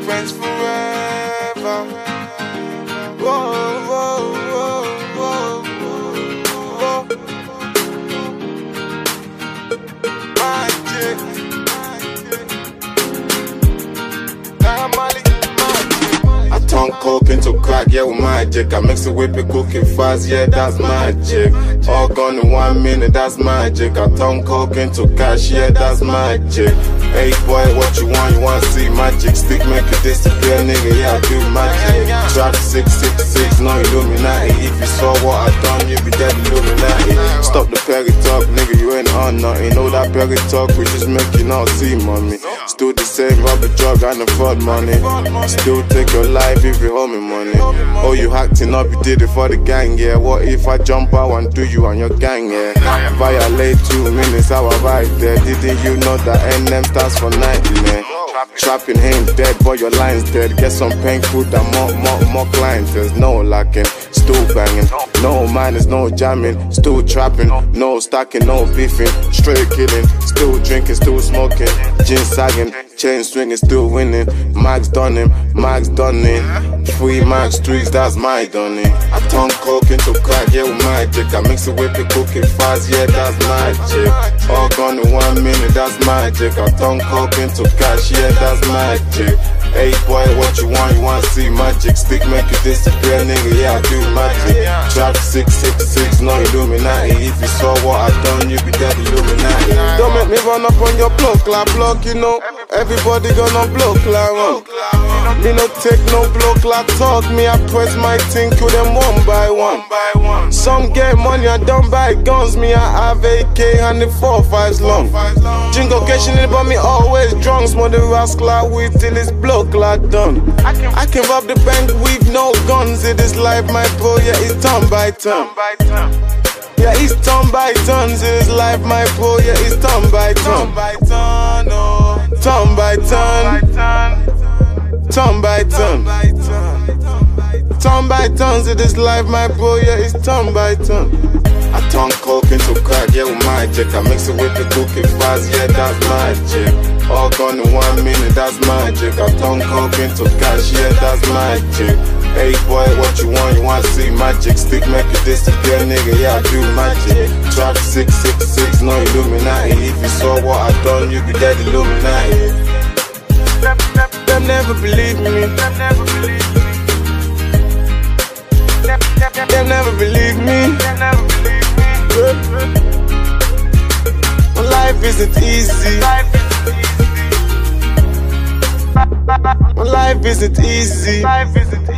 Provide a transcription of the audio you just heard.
friends forever. Whoa, whoa, whoa, whoa, whoa. Magic. I turn coke into crack, yeah, with magic. I mix it with it, cook it fast, yeah, that's magic. All gone in 1 minute, that's magic. I turn coke into cash, yeah, that's magic. Hey boy, what you want see magic. Stick make it disappear, nigga, yeah, I do magic. Trap 666, no Illuminati. If you saw what I done, you be dead Illuminati. Stop the Perry talk, nigga, you ain't on nothing. Know that Perry talk, we just make you not see mommy. Still the same rubber drug and the fraud money. Still take your life if you owe me money. Oh, you acting up, you did it for the gang, yeah. What if I jump out and do you and your gang, yeah? Violate 2 minutes, how I ride there. Didn't you know that NM stands for nightmare? Trapping ain't dead, but your line's dead. Get some pain food and more clients. There's no lacking, still banging. No minus, no jamming, still trapping. No stacking, no beefing, straight killing. Still drinking, still smoking. Gin sagging, chain swinging, still winning. Max done him, Max done it. Free Max streaks, that's my done it. I turn coke into crack, yeah, with magic. I mix it with it, cook it fast, yeah, that's magic. All gone in 1 minute, that's magic. I turn coke into cash, yeah, that's magic. Hey boy, what you want see magic. Stick make it disappear, nigga, yeah, I do magic. Trap 666, no Illuminati. If you saw what I done, you be dead Illuminati. Don't make me run up on your block, you know. Everybody gonna block, run. Me no take no block, talk. Me I press my thing, kill them one by one. Some get money, I don't buy guns. Me I have AK and the 4-5s long. Jingle catching it, but me always drunk. Smoke the rascal weed till it's block done. I can rob the bank with no guns. It is life, my bro, yeah, it's turn by turn. Yeah, it's turn by turn. It is life, my bro, yeah, it's turn by turn. Turn by turn. Turn by turn. Turn by turns, it is life, my bro, yeah, it's turn by turn. I turn coke into crack, yeah, with magic. I mix it with the cook it fast, yeah, that's magic. All gone in 1 minute, that's magic. I turn coke into cash, yeah, that's magic. Hey boy, what you want see magic. Stick make it disappear, nigga, yeah, I do magic. Trap 666, no Illuminati. If you saw what I done, you be dead Illuminati. Them never believe me. Them never believe me. Well, life isn't easy. Well, life isn't easy.